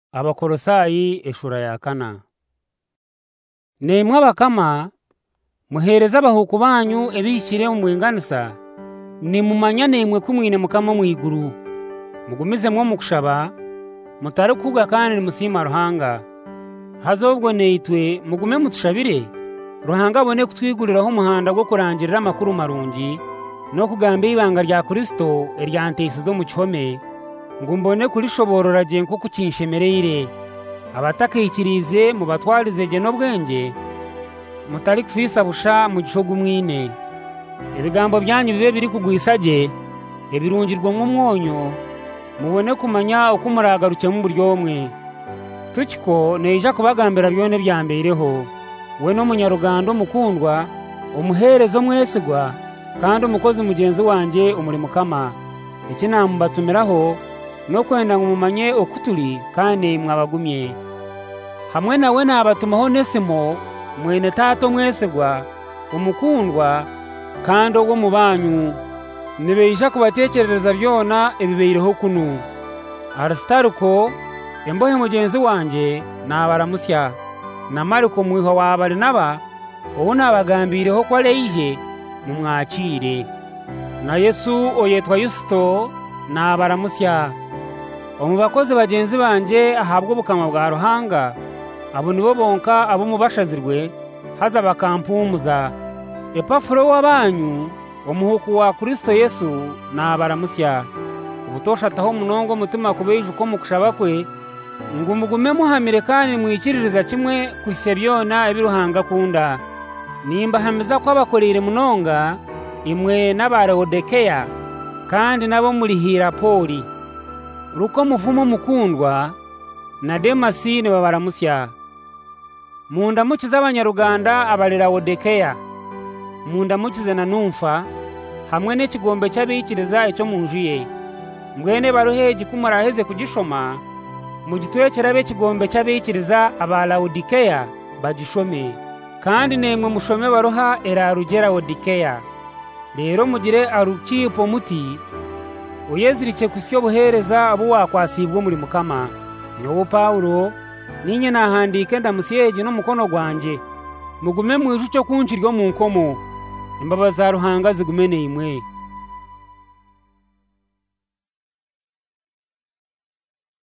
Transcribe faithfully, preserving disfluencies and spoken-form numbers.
Abakolosayi eshura ya kana. Nemwe abakama muhereza abahuku banyu ebihikire mu bwinganisa, nimumanya nemwe kumwine mukama mwiguru. Mugumize mwo mukushaba, mutari kuga kandi musima Ruhanga. Hazobwo neitwe mugume mutushabire, Ruhanga abone kutwiguriraho umuhanda gwo kurangirira amakuru marungi no kugamba ibanga rya Kristo eryantesizo mu gihome, ngo mbone kurishoborora je nko kukinshemereire. Abatakikirize mu batwarize je n'obwenge, mutari kufisa busha mu gishogo mwine. Ebigambo byanyu bibe biri kugwisaje, ebirungirwa mw'umwonyo, mubone kumanya uko muragaruke mu buryo bumwe. Tukiko neija kubagambira byone byambereho, we no munyarugando mukundwa, umuherezo mwesigwa, kandi umukozi mugenzi wanje umuri mukama. Iki namubatumiraho no kwenda ngumumanye okuturi kandi mwabagumye. Hamwe nawe nabatumaho Onesimo, mwene tato mwesigwa, umukundwa kandi ogwo mu banyu. Nibeija kubatekerereza byona ebibeireho kunu. Aristariko, embohe mugenzi wanje, nabaramusya. Na Mariko mwiho wa Barinaba, ubu nabagambireho ko areije mumwakire. Na Yesu oyetwa Yusto, nabaramusya. Omu bakozi bagenzi banje ahabwo bukama bwa Ruhanga, abo nibo bonka abo mubashazirwe, haza bakampumuza. Epafuro w'abanyu, omuhuku wa Kristo Yesu, nabaramusya. Ubutosha taho munongo mutima kubeije uko mukushaba kwe, ngo mugume muhamire kandi mwikiririza kimwe kwise byona ebiruhanga kunda. Nimba hamiza ko abakorire munonga, imwe n'Abareodekeya, kandi nabo muri Hirapoli. Ruko muvumo mukundwa, na Demasi ne babaramusya. Mundamukiza abanyaruganda Abareodekeya. Mundamukize na Numfa, hamwe n'ekigombe cy'abikiriza icyo munjiye. Mwene baruhe gikumuraheze kugishoma, mugitwekera be kigombe cy'abikiriza Abalawodikeya bagishome. Kandi nemwe mushome baruha erarugera Odikeya. Rero mugire arukipo muti, uyezirike kusyo buhereza abo wakwasibwo muri mukama. Nyobo Paulo, ninye nahandike ndamusyeje no mukono gwanje. Mugume mwijucyo kunshiryo mu nkomo. Imbabazi za Ruhanga zigume nemwe.